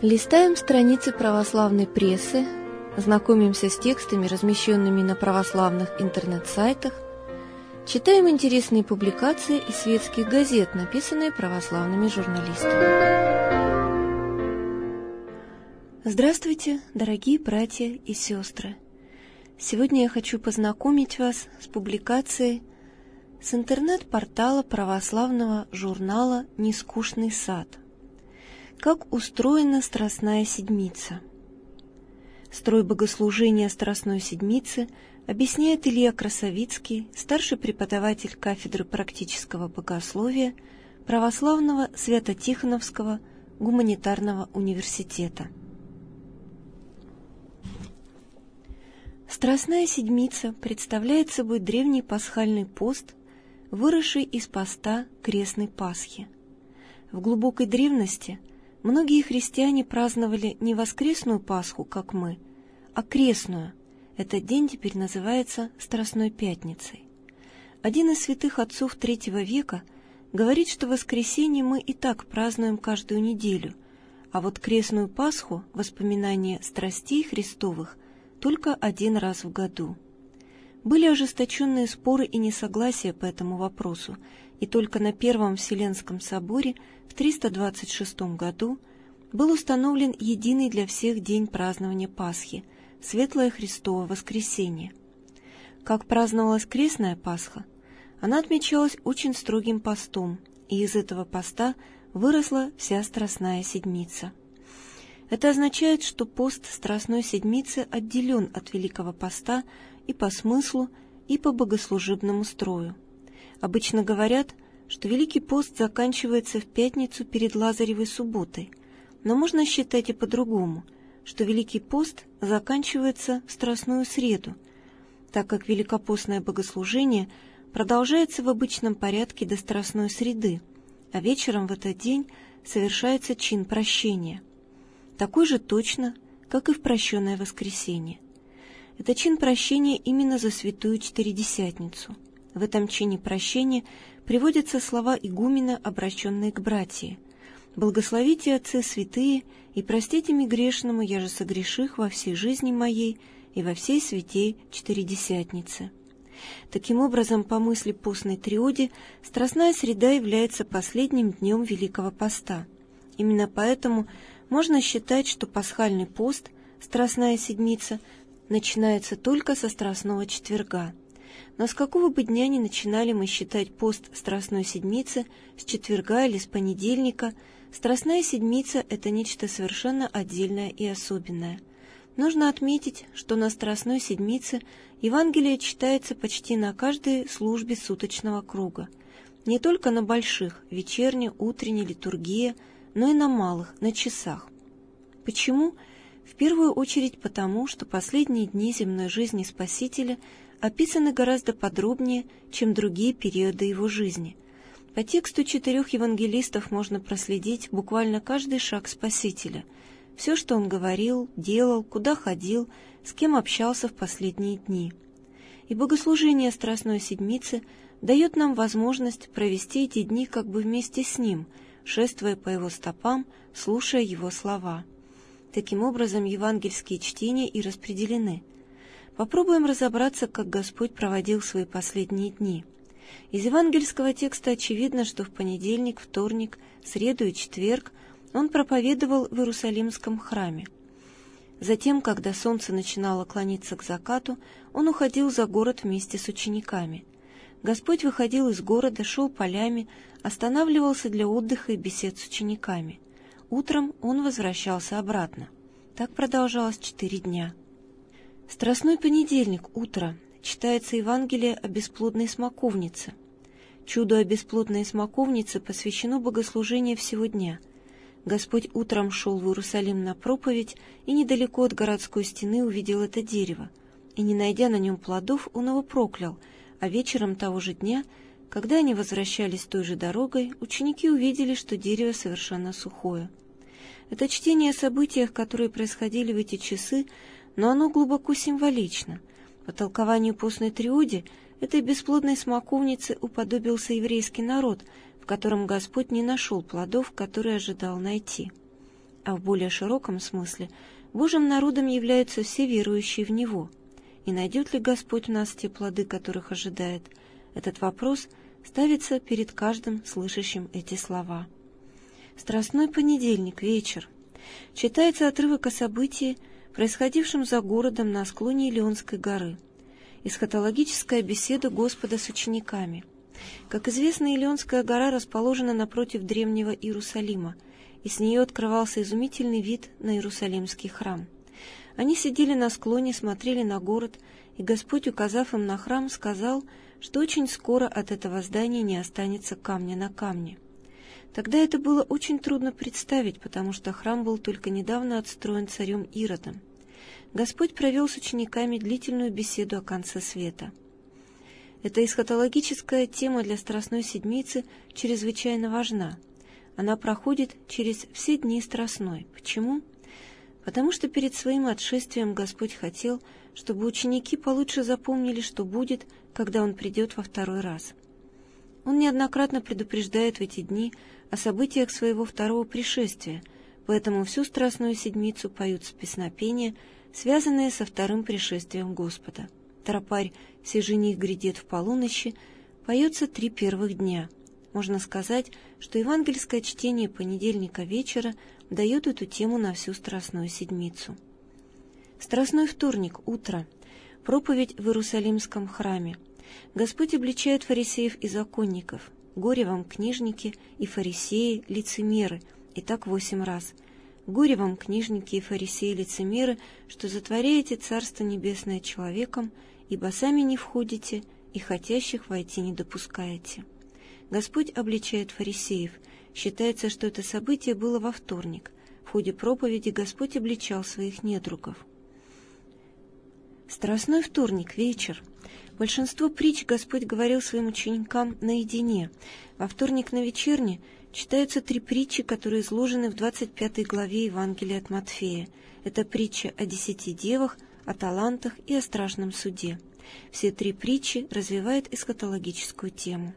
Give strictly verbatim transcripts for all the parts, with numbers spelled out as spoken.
Листаем страницы православной прессы, знакомимся с текстами, размещенными на православных интернет-сайтах, читаем интересные публикации из светских газет, написанные православными журналистами. Здравствуйте, дорогие братья и сестры! Сегодня я хочу познакомить вас с публикацией с интернет-портала православного журнала «Нескучный сад». Как устроена Страстная Седмица? Строй богослужения Страстной Седмицы объясняет Илья Красовицкий, старший преподаватель кафедры практического богословия Православного Свято-Тихоновского гуманитарного университета. Страстная Седмица представляет собой древний пасхальный пост, выросший из поста крестной Пасхи. В глубокой древности многие христиане праздновали не воскресную Пасху, как мы, а крестную. Этот день теперь называется Страстной Пятницей. Один из святых отцов третьего века говорит, что воскресенье мы и так празднуем каждую неделю, а вот крестную Пасху, воспоминание страстей Христовых, только один раз в году. Были ожесточенные споры и несогласия по этому вопросу, и только на Первом Вселенском соборе в триста двадцать шестом году был установлен единый для всех день празднования Пасхи – Светлое Христово Воскресенье. Как праздновалась крестная Пасха? Она отмечалась очень строгим постом, и из этого поста выросла вся Страстная Седмица. Это означает, что пост Страстной Седмицы отделен от Великого Поста и по смыслу, и по богослужебному строю. Обычно говорят, что Великий пост заканчивается в пятницу перед Лазаревой субботой, но можно считать и по-другому, что Великий пост заканчивается в Страстную среду, так как великопостное богослужение продолжается в обычном порядке до Страстной среды, а вечером в этот день совершается чин прощения. Такой же точно, как и в прощенное воскресенье. Это чин прощения именно за Святую Четыредесятницу. В этом чине прощения приводятся слова игумена, обращенные к братии: «Благословите, отцы святые, и простите мне грешному, я же согреших во всей жизни моей и во всей святей Четыредесятнице». Таким образом, по мысли постной триоди, Страстная среда является последним днем Великого Поста. Именно поэтому можно считать, что пасхальный пост, Страстная Седмица, начинается только со Страстного четверга. Но с какого бы дня ни начинали мы считать пост Страстной Седмицы, с четверга или с понедельника, Страстная Седмица – это нечто совершенно отдельное и особенное. Нужно отметить, что на Страстной Седмице Евангелие читается почти на каждой службе суточного круга. Не только на больших – вечерняя, утренняя, литургия, но и на малых, на часах. Почему? В первую очередь потому, что последние дни земной жизни Спасителя описаны гораздо подробнее, чем другие периоды его жизни. По тексту четырех евангелистов можно проследить буквально каждый шаг Спасителя, все, что он говорил, делал, куда ходил, с кем общался в последние дни. И богослужение Страстной Седмицы дает нам возможность провести эти дни как бы вместе с ним, шествуя по его стопам, слушая его слова. Таким образом, евангельские чтения и распределены. Попробуем разобраться, как Господь проводил свои последние дни. Из евангельского текста очевидно, что в понедельник, вторник, среду и четверг он проповедовал в Иерусалимском храме. Затем, когда солнце начинало клониться к закату, он уходил за город вместе с учениками. Господь выходил из города, шел полями, останавливался для отдыха и бесед с учениками. Утром он возвращался обратно. Так продолжалось четыре дня. Страстной понедельник, утро, читается Евангелие о бесплодной смоковнице. Чуду о бесплодной смоковнице посвящено богослужение всего дня. Господь утром шел в Иерусалим на проповедь и недалеко от городской стены увидел это дерево, и, не найдя на нем плодов, он его проклял, а вечером того же дня, когда они возвращались той же дорогой, ученики увидели, что дерево совершенно сухое. Это чтение о событиях, которые происходили в эти часы, но оно глубоко символично. По толкованию постной триоди этой бесплодной смоковнице уподобился еврейский народ, в котором Господь не нашел плодов, которые ожидал найти. а в более широком смысле Божьим народом являются все верующие в Него. И найдет ли Господь в нас те плоды, которых ожидает? Этот вопрос ставится перед каждым слышащим эти слова. Страстной понедельник, вечер. Читается отрывок о событии, происходившем за городом на склоне Илионской горы. Эсхатологическая беседа Господа с учениками. Как известно, Илионская гора расположена напротив древнего Иерусалима, и с нее открывался изумительный вид на Иерусалимский храм. Они сидели на склоне, смотрели на город, и Господь, указав им на храм, сказал, что очень скоро от этого здания не останется камня на камне. Тогда это было очень трудно представить, потому что храм был только недавно отстроен царем Иродом. Господь провел с учениками длительную беседу о конце света. Эта эсхатологическая тема для Страстной Седмицы чрезвычайно важна. Она проходит через все дни Страстной. Почему? Потому что перед своим отшествием Господь хотел, чтобы ученики получше запомнили, что будет, когда Он придет во второй раз. Он неоднократно предупреждает в эти дни о событиях своего второго пришествия, поэтому всю Страстную Седмицу поются песнопения, связанные со вторым пришествием Господа. Тропарь «Сей жених грядет в полуночи» поется три первых дня. Можно сказать, что евангельское чтение понедельника вечера дает эту тему на всю Страстную Седмицу. Страстной вторник, утро. Проповедь в Иерусалимском храме. Господь обличает фарисеев и законников. Горе вам, книжники и фарисеи, лицемеры. И так восемь раз. Горе вам, книжники и фарисеи, лицемеры, что затворяете Царство Небесное человеком, ибо сами не входите и хотящих войти не допускаете. Господь обличает фарисеев. Считается, что это событие было во вторник. В ходе проповеди Господь обличал своих недругов. Страстной вторник, вечер. Большинство притч Господь говорил своим ученикам наедине. Во вторник на вечерне читаются три притчи, которые изложены в двадцать пятой главе Евангелия от Матфея. Это притча о десяти девах, о талантах и о страшном суде. Все три притчи развивают эсхатологическую тему.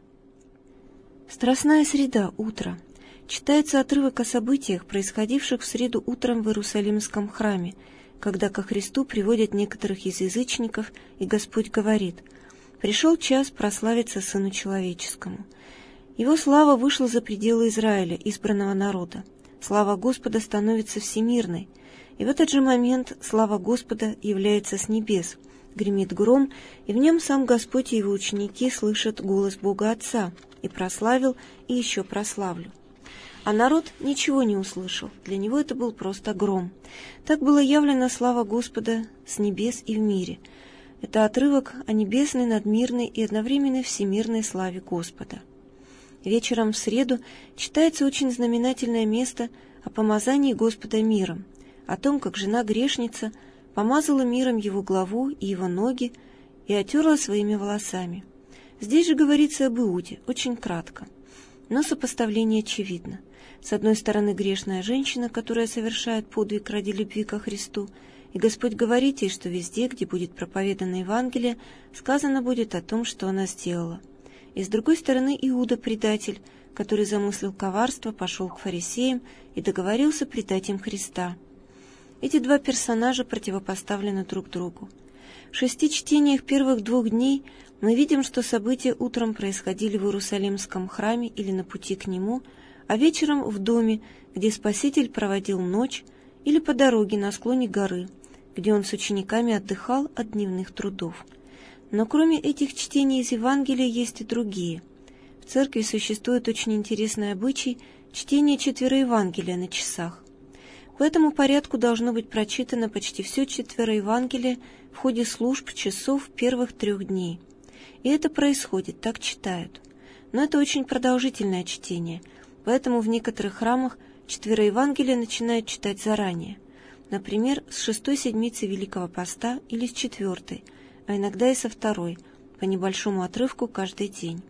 Страстная среда, утро. Читается отрывок о событиях, происходивших в среду утром в Иерусалимском храме, когда ко Христу приводят некоторых из язычников, и Господь говорит: «Пришел час прославиться Сыну Человеческому». Его слава вышла за пределы Израиля, избранного народа. Слава Господа становится всемирной, и в этот же момент слава Господа является с небес. Гремит гром, и в нем сам Господь и его ученики слышат голос Бога Отца: «И прославил, и еще прославлю». А народ ничего не услышал, для него это был просто гром. Так была явлена слава Господа с небес и в мире. Это отрывок о небесной, надмирной и одновременно всемирной славе Господа. Вечером в среду читается очень знаменательное место о помазании Господа миром, о том, как жена-грешница помазала миром его главу и его ноги и отерла своими волосами. Здесь же говорится об Иуде, очень кратко, но сопоставление очевидно. С одной стороны, грешная женщина, которая совершает подвиг ради любви ко Христу, и Господь говорит ей, что везде, где будет проповедано Евангелие, сказано будет о том, что она сделала. И с другой стороны, Иуда, предатель, который замыслил коварство, пошел к фарисеям и договорился предать им Христа. Эти два персонажа противопоставлены друг другу. В шести чтениях первых двух дней мы видим, что события утром происходили в Иерусалимском храме или на пути к нему, а вечером в доме, где Спаситель проводил ночь, или по дороге на склоне горы, где он с учениками отдыхал от дневных трудов. Но кроме этих чтений из Евангелия есть и другие. В церкви существует очень интересный обычай чтения четвероевангелия на часах. По этому порядку должно быть прочитано почти все четвероевангелие в ходе служб часов первых трех дней. И это происходит, так читают. Но это очень продолжительное чтение, поэтому в некоторых храмах четвероевангелие начинают читать заранее. Например, с шестой седмицы Великого Поста или с четвертой, а иногда и со второй, по небольшому отрывку каждый день.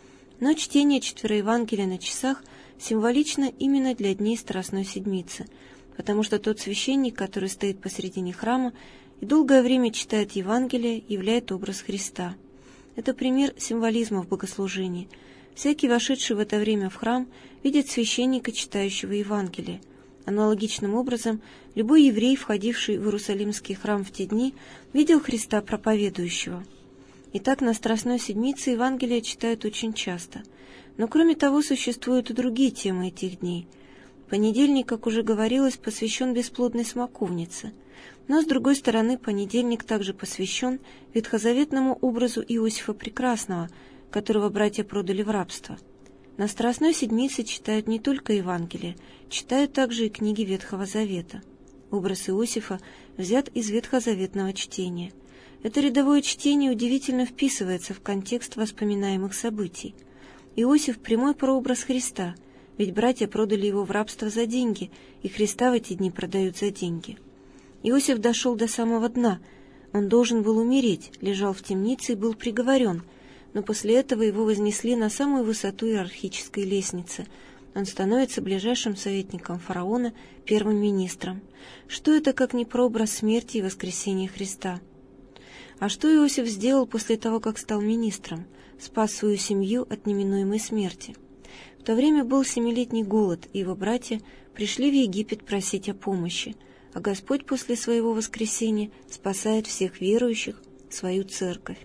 Но чтение четвероевангелия на часах символично именно для дней Страстной Седмицы, потому что тот священник, который стоит посредине храма и долгое время читает Евангелие, являет образ Христа. Это пример символизма в богослужении. Всякий, вошедший в это время в храм, видит священника, читающего Евангелие, Аналогичным образом, любой еврей, входивший в Иерусалимский храм в те дни, видел Христа проповедующего. Итак, на Страстной Седмице Евангелие читают очень часто. Но кроме того, существуют и другие темы этих дней. Понедельник, как уже говорилось, посвящен бесплодной смоковнице. Но, с другой стороны, понедельник также посвящен ветхозаветному образу Иосифа Прекрасного, которого братья продали в рабство. На Страстной Седмице читают не только Евангелие, читают также и книги Ветхого Завета. Образ Иосифа взят из ветхозаветного чтения. Это рядовое чтение удивительно вписывается в контекст воспоминаемых событий. Иосиф – прямой прообраз Христа, ведь братья продали его в рабство за деньги, и Христа в эти дни продают за деньги. Иосиф дошел до самого дна, он должен был умереть, лежал в темнице и был приговорен, но после этого его вознесли на самую высоту иерархической лестницы. Он становится ближайшим советником фараона, первым министром. Что это, как не прообраз смерти и воскресения Христа? А что Иосиф сделал после того, как стал министром? Спас свою семью от неминуемой смерти. В то время был семилетний голод, и его братья пришли в Египет просить о помощи, а Господь после своего воскресения спасает всех верующих, свою церковь.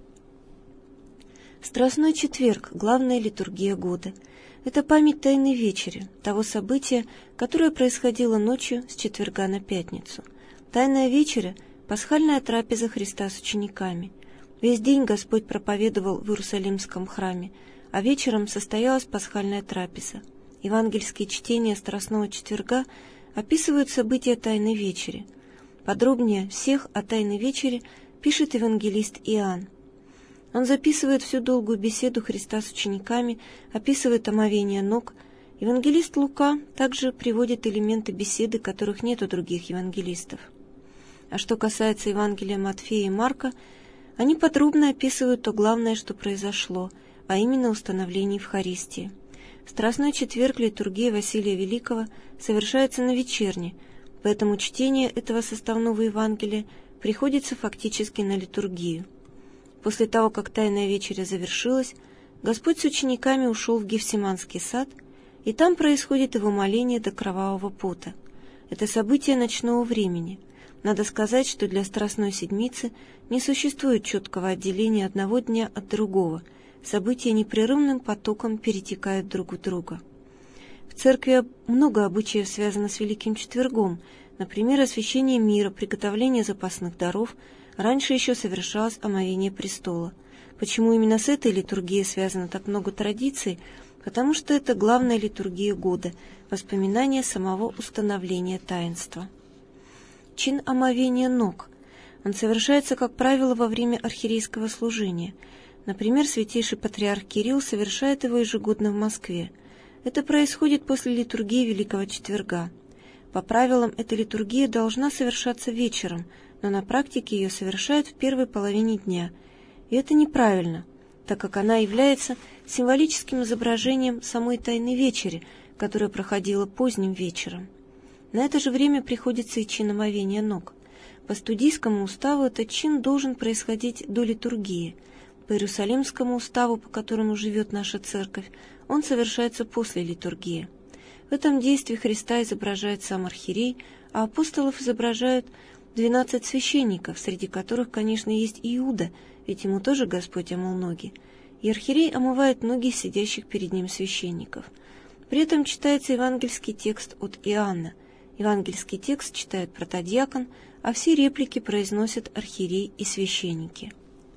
Страстной четверг – главная литургия года. Это память Тайной Вечери, того события, которое происходило ночью с четверга на пятницу. Тайная Вечеря – пасхальная трапеза Христа с учениками. Весь день Господь проповедовал в Иерусалимском храме, а вечером состоялась пасхальная трапеза. Евангельские чтения Страстного четверга описывают события Тайной Вечери. Подробнее всех о Тайной Вечере пишет евангелист Иоанн. Он записывает всю долгую беседу Христа с учениками, описывает омовение ног. Евангелист Лука также приводит элементы беседы, которых нет у других евангелистов. А что касается Евангелия Матфея и Марка, они подробно описывают то главное, что произошло, а именно установление Евхаристии. В Страстной четверг литургия Василия Великого совершается на вечерне, поэтому чтение этого составного Евангелия приходится фактически на литургию. После того, как Тайная Вечеря завершилась, Господь с учениками ушел в Гефсиманский сад, и там происходит его моление до кровавого пота. Это событие ночного времени. Надо сказать, что для Страстной Седмицы не существует четкого отделения одного дня от другого. События непрерывным потоком перетекают друг в друга. В церкви много обычаев связано с Великим Четвергом, например, освящение мира, приготовление запасных даров. Раньше еще совершалось омовение престола. Почему именно с этой литургией связано так много традиций? Потому что это главная литургия года, воспоминание самого установления таинства. Чин омовения ног. Он совершается, как правило, во время архиерейского служения. Например, святейший патриарх Кирилл совершает его ежегодно в Москве. Это происходит после литургии Великого Четверга. По правилам, эта литургия должна совершаться вечером, но на практике ее совершают в первой половине дня. И это неправильно, так как она является символическим изображением самой Тайной Вечери, которая проходила поздним вечером. На это же время приходится и чин омовения ног. По студийскому уставу этот чин должен происходить до литургии. По Иерусалимскому уставу, по которому живет наша церковь, он совершается после литургии. В этом действии Христа изображает сам архиерей, а апостолов изображают двенадцать священников, среди которых, конечно, есть и Иуда, ведь ему тоже Господь омыл ноги. И архиерей омывает ноги сидящих перед ним священников. При этом читается евангельский текст от Иоанна. Евангельский текст читает протодиакон, а все реплики произносят архиерей и священники.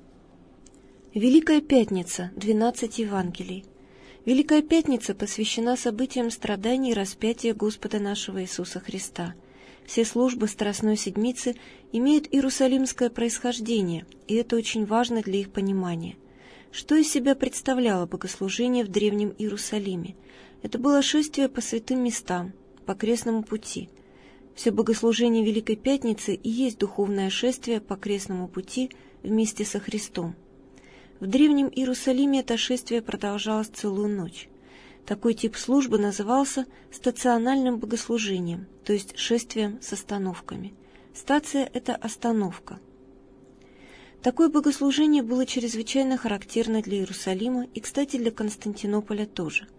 Великая Пятница, двенадцать Евангелий. Великая Пятница посвящена событиям страданий и распятия Господа нашего Иисуса Христа. Все службы Страстной Седмицы имеют иерусалимское происхождение, и это очень важно для их понимания. Что из себя представляло богослужение в Древнем Иерусалиме? Это было шествие по святым местам, по крестному пути. Все богослужение Великой Пятницы и есть духовное шествие по крестному пути вместе со Христом. В Древнем Иерусалиме это шествие продолжалось целую ночь. Такой тип службы назывался стациональным богослужением, то есть шествием с остановками. Стация – это остановка. Такое богослужение было чрезвычайно характерно для Иерусалима и, кстати, для Константинополя тоже.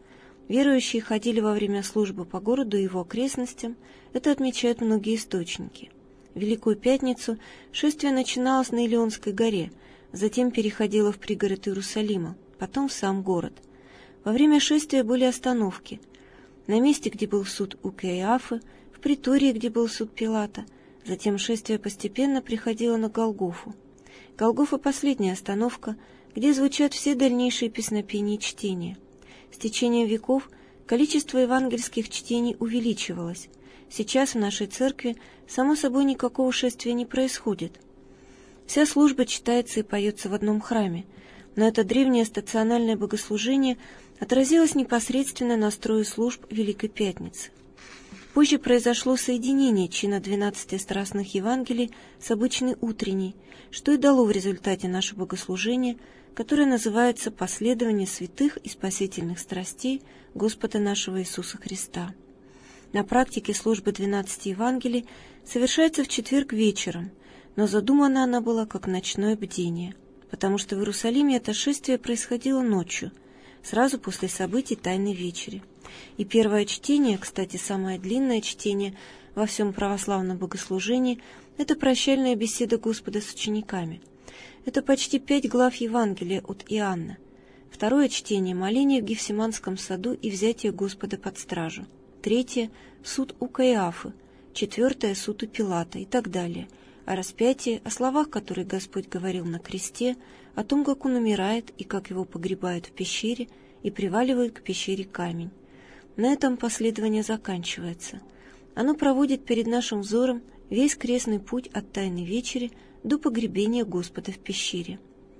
Верующие ходили во время службы по городу и его окрестностям, это отмечают многие источники. В Великую Пятницу шествие начиналось на Илионской горе, затем переходило в пригород Иерусалима, потом в сам город. Во время шествия были остановки. На месте, где был суд у Каиафы, в притории, где был суд Пилата. Затем шествие постепенно приходило на Голгофу. Голгофа — последняя остановка, где звучат все дальнейшие песнопения и чтения. С течением веков количество евангельских чтений увеличивалось. Сейчас в нашей церкви, само собой, никакого шествия не происходит. Вся служба читается и поется в одном храме, но это древнее стациональное богослужение отразилось непосредственно на строе служб Великой Пятницы. Позже произошло соединение чина двенадцати страстных Евангелий с обычной утренней, что и дало в результате наше богослужение, которое называется «Последование святых и спасительных страстей Господа нашего Иисуса Христа». На практике служба двенадцати Евангелий совершается в четверг вечером, но задумана она была как ночное бдение, потому что в Иерусалиме это шествие происходило ночью, сразу после событий Тайной Вечери. И первое чтение, кстати, самое длинное чтение во всем православном богослужении, это прощальная беседа Господа с учениками. Это почти пять глав Евангелия от Иоанна. Второе чтение — моление в Гефсиманском саду и взятие Господа под стражу. Третье — суд у Каиафы. Четвертое — суд у Пилата и так далее. О распятии, о словах, которые Господь говорил на кресте, о том, как Он умирает и как Его погребают в пещере и приваливают к пещере камень. На этом последование заканчивается. Оно проводит перед нашим взором весь крестный путь от Тайной Вечери до погребения Господа в пещере.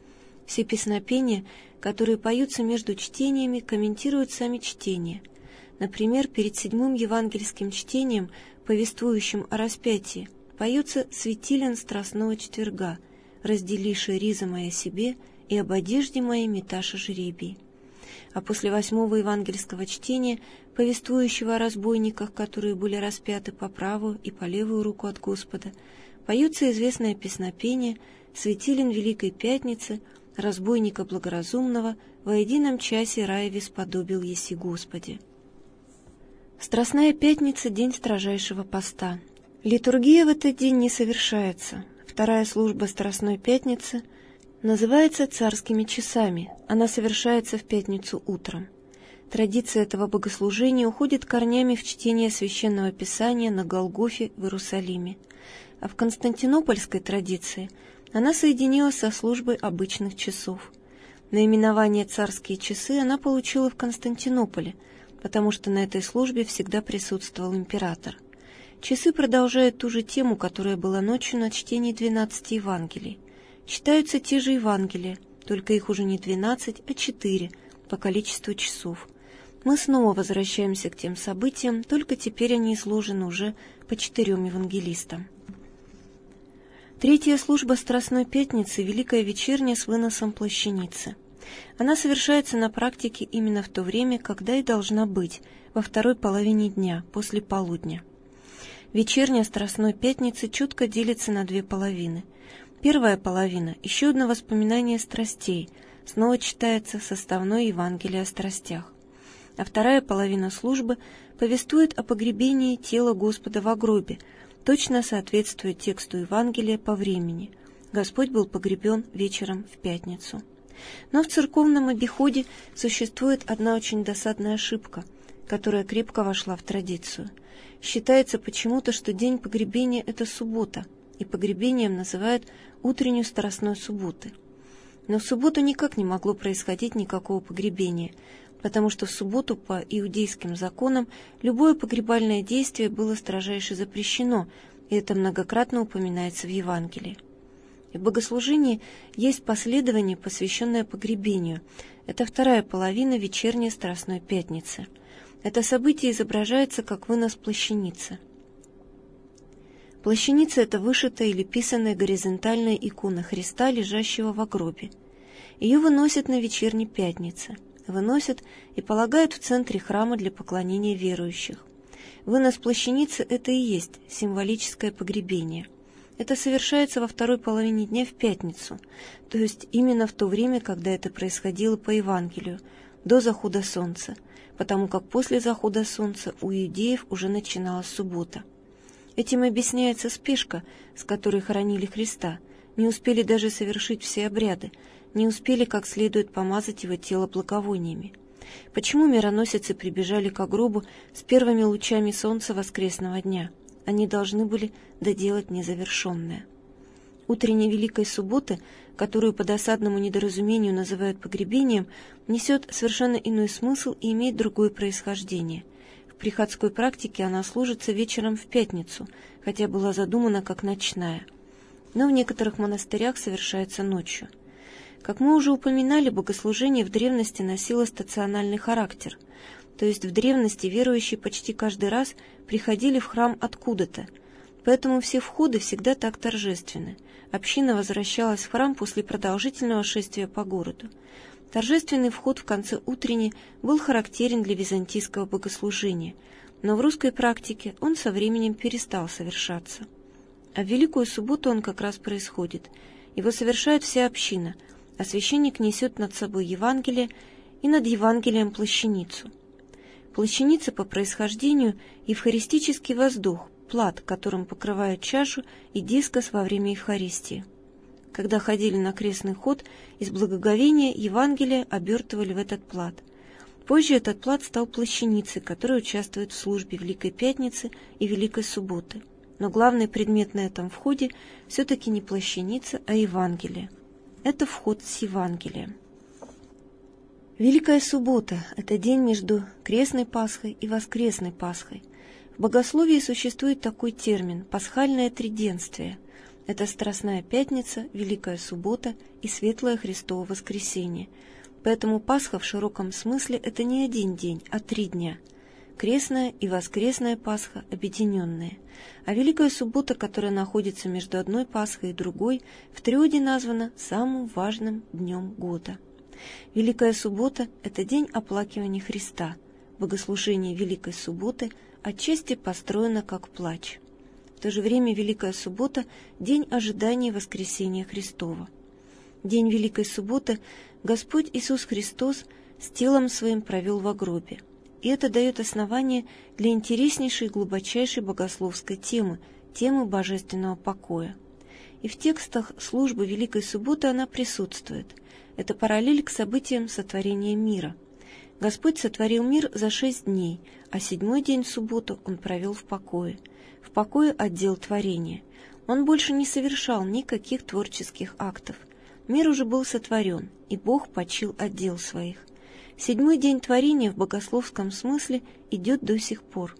Все песнопения, которые поются между чтениями, комментируют сами чтения. Например, перед седьмым евангельским чтением, повествующим о распятии, поется «Светилен страстного четверга, разделиши риза моя себе, и об одежде моей меташа жребий». А после восьмого евангельского чтения, повествующего о разбойниках, которые были распяты по правую и по левую руку от Господа, поется известное песнопение «Светилен Великой Пятницы, разбойника благоразумного, во едином часе раеве сподобил еси Господи». Страстная Пятница — день строжайшего поста. Литургия в этот день не совершается. Вторая служба Страстной Пятницы называется царскими часами. Она совершается в пятницу утром. Традиция этого богослужения уходит корнями в чтение Священного Писания на Голгофе в Иерусалиме. А в константинопольской традиции она соединилась со службой обычных часов. Наименование «царские часы» она получила в Константинополе, потому что на этой службе всегда присутствовал император. Часы продолжают ту же тему, которая была ночью на чтении двенадцати Евангелий. Читаются те же Евангелия, только их уже не двенадцать, а четыре по количеству часов. Мы снова возвращаемся к тем событиям, только теперь они изложены уже по четырем евангелистам. Третья служба Страстной Пятницы — Великая Вечерня с выносом плащаницы. Она совершается на практике именно в то время, когда и должна быть, во второй половине дня, после полудня. Вечерня Страстной Пятницы четко делится на две половины. Первая половина — еще одно воспоминание страстей, снова читается составное Евангелие о страстях. А вторая половина службы повествует о погребении тела Господа во гробе, точно соответствуя тексту Евангелия по времени. Господь был погребен вечером в пятницу. Но в церковном обиходе существует одна очень досадная ошибка, которая крепко вошла в традицию. Считается почему-то, что день погребения — это суббота, и погребением называют утреннюю страстной субботы. Но в субботу никак не могло происходить никакого погребения, потому что в субботу по иудейским законам любое погребальное действие было строжайше запрещено, и это многократно упоминается в Евангелии. И в богослужении есть последование, посвященное погребению. Это вторая половина вечерней Страстной Пятницы. Это событие изображается как вынос плащаницы. Плащаница — это вышитая или писанная горизонтальная икона Христа, лежащего во гробе. Ее выносят на вечерней пятнице. Выносят и полагают в центре храма для поклонения верующих. Вынос плащаницы — это и есть символическое погребение. Это совершается во второй половине дня в пятницу, то есть именно в то время, когда это происходило по Евангелию, до захода солнца, потому как после захода солнца у иудеев уже начиналась суббота. Этим объясняется спешка, с которой хоронили Христа. Не успели даже совершить все обряды, не успели как следует помазать его тело благовониями. Почему мироносицы прибежали к гробу с первыми лучами солнца воскресного дня? Они должны были доделать незавершенное. Утренняя Великой Субботы, которую по досадному недоразумению называют погребением, несет совершенно иной смысл и имеет другое происхождение. В приходской практике она служится вечером в пятницу, хотя была задумана как ночная. Но в некоторых монастырях совершается ночью. Как мы уже упоминали, богослужение в древности носило стациональный характер, то есть в древности верующие почти каждый раз приходили в храм откуда-то, поэтому все входы всегда так торжественны. Община возвращалась в храм после продолжительного шествия по городу. Торжественный вход в конце утренней был характерен для византийского богослужения, но в русской практике он со временем перестал совершаться. А в Великую Субботу он как раз происходит. Его совершает вся община, а священник несет над собой Евангелие и над Евангелием плащаницу. Плащаница по происхождению – евхаристический воздух, плат, которым покрывают чашу и дискос во время Евхаристии. Когда ходили на крестный ход, из благоговения Евангелие обертывали в этот плат. Позже этот плат стал плащаницей, которая участвует в службе Великой Пятницы и Великой Субботы. Но главный предмет на этом входе все-таки не плащаница, а Евангелие. Это вход с Евангелием. Великая Суббота – это день между крестной Пасхой и воскресной Пасхой. В богословии существует такой термин – пасхальное триденствие. Это Страстная Пятница, Великая Суббота и Светлое Христово Воскресенье. Поэтому Пасха в широком смысле – это не один день, а три дня. Крестная и воскресная Пасха объединенные, а Великая Суббота, которая находится между одной Пасхой и другой, в триоде названа самым важным днем года. Великая Суббота – это день оплакивания Христа. Богослужение Великой Субботы отчасти построено как плач. В то же время Великая Суббота – день ожидания воскресения Христова. День Великой Субботы Господь Иисус Христос с телом Своим провел во гробе. И это дает основание для интереснейшей и глубочайшей богословской темы, темы божественного покоя. И в текстах службы Великой Субботы она присутствует. Это параллель к событиям сотворения мира. Господь сотворил мир за шесть дней, а седьмой день в субботу Он провел в покое. В покое отдел творения. Он больше не совершал никаких творческих актов. Мир уже был сотворен, и Бог почил от дел своих. Седьмой день творения в богословском смысле идет до сих пор.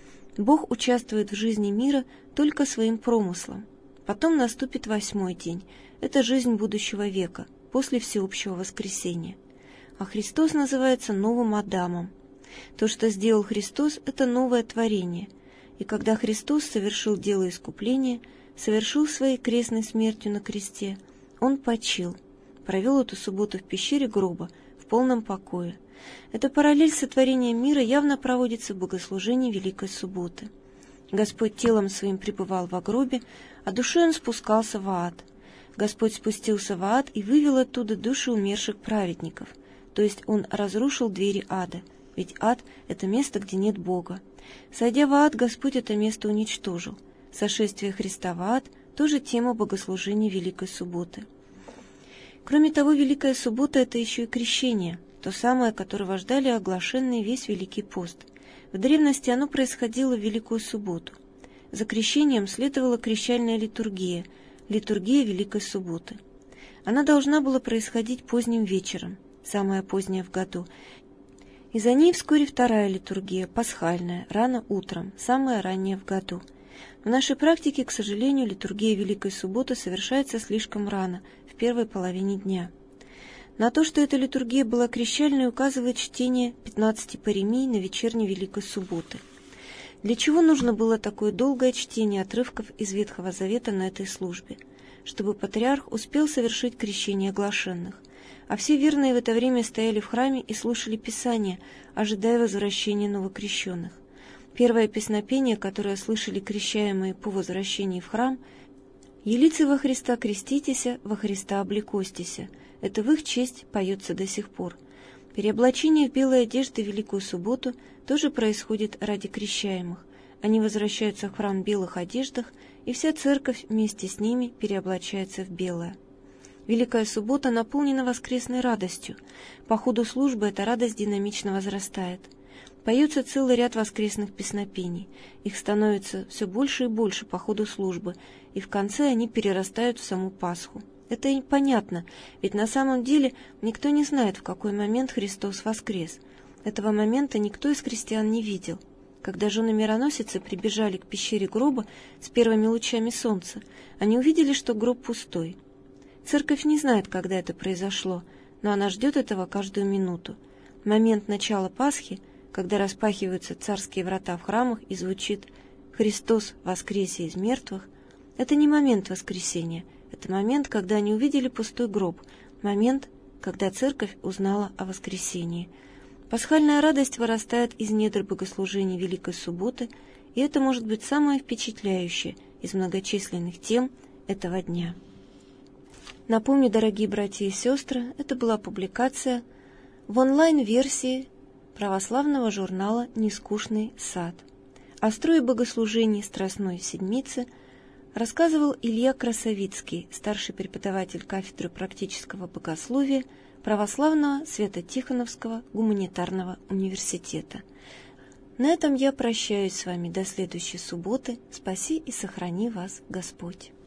Бог участвует в жизни мира только своим промыслом. Потом наступит восьмой день. Это жизнь будущего века, после всеобщего воскресения. А Христос называется новым Адамом. То, что сделал Христос, это новое творение. И когда Христос совершил дело искупления, совершил своей крестной смертью на кресте, Он почил, провел эту субботу в пещере гроба, в полном покое. Эта параллель сотворения мира явно проводится в богослужении Великой Субботы. Господь телом своим пребывал во гробе, а душой Он спускался в ад. Господь спустился в ад и вывел оттуда души умерших праведников, то есть Он разрушил двери ада, ведь ад – это место, где нет Бога. Сойдя в ад, Господь это место уничтожил. Сошествие Христа в ад – тоже тема богослужения Великой Субботы. Кроме того, Великая Суббота – это еще и крещение, то самое, которого ждали оглашенный весь Великий пост. В древности оно происходило в Великую Субботу. За крещением следовала крещальная литургия, литургия Великой Субботы. Она должна была происходить поздним вечером, самая поздняя в году, и за ней вскоре вторая литургия, пасхальная, рано утром, самая ранняя в году. В нашей практике, к сожалению, литургия Великой Субботы совершается слишком рано, в первой половине дня. На то, что эта литургия была крещальной, указывает чтение пятнадцати паремий на вечерней Великой Субботы. Для чего нужно было такое долгое чтение отрывков из Ветхого Завета на этой службе? Чтобы патриарх успел совершить крещение оглашенных, а все верные в это время стояли в храме и слушали Писание, ожидая возвращения новокрещенных. Первое песнопение, которое слышали крещаемые по возвращении в храм: «Елицы во Христа креститеся, во Христа облекостися». Это в их честь поется до сих пор. Переоблачение в белые одежды в Великую Субботу тоже происходит ради крещаемых. Они возвращаются в храм в белых одеждах, и вся церковь вместе с ними переоблачается в белое. Великая Суббота наполнена воскресной радостью. По ходу службы эта радость динамично возрастает. Поется целый ряд воскресных песнопений. Их становится все больше и больше по ходу службы, и в конце они перерастают в саму Пасху. Это и понятно, ведь на самом деле никто не знает, в какой момент Христос воскрес. Этого момента никто из христиан не видел. Когда жены-мироносицы прибежали к пещере гроба с первыми лучами солнца, они увидели, что гроб пустой. Церковь не знает, когда это произошло, но она ждет этого каждую минуту. Момент начала Пасхи, когда распахиваются царские врата в храмах и звучит «Христос воскресе из мертвых», это не момент воскресения, это момент, когда они увидели пустой гроб, момент, когда церковь узнала о воскресении. Пасхальная радость вырастает из недр богослужений Великой Субботы, и это может быть самое впечатляющее из многочисленных тем этого дня. Напомню, дорогие братья и сестры, это была публикация в онлайн-версии православного журнала «Нескучный сад». О строе богослужений Страстной Седмицы рассказывал Илья Красовицкий, старший преподаватель кафедры практического богословия Православного Свято-Тихоновского гуманитарного университета. На этом я прощаюсь с вами до следующей субботы. Спаси и сохрани вас Господь.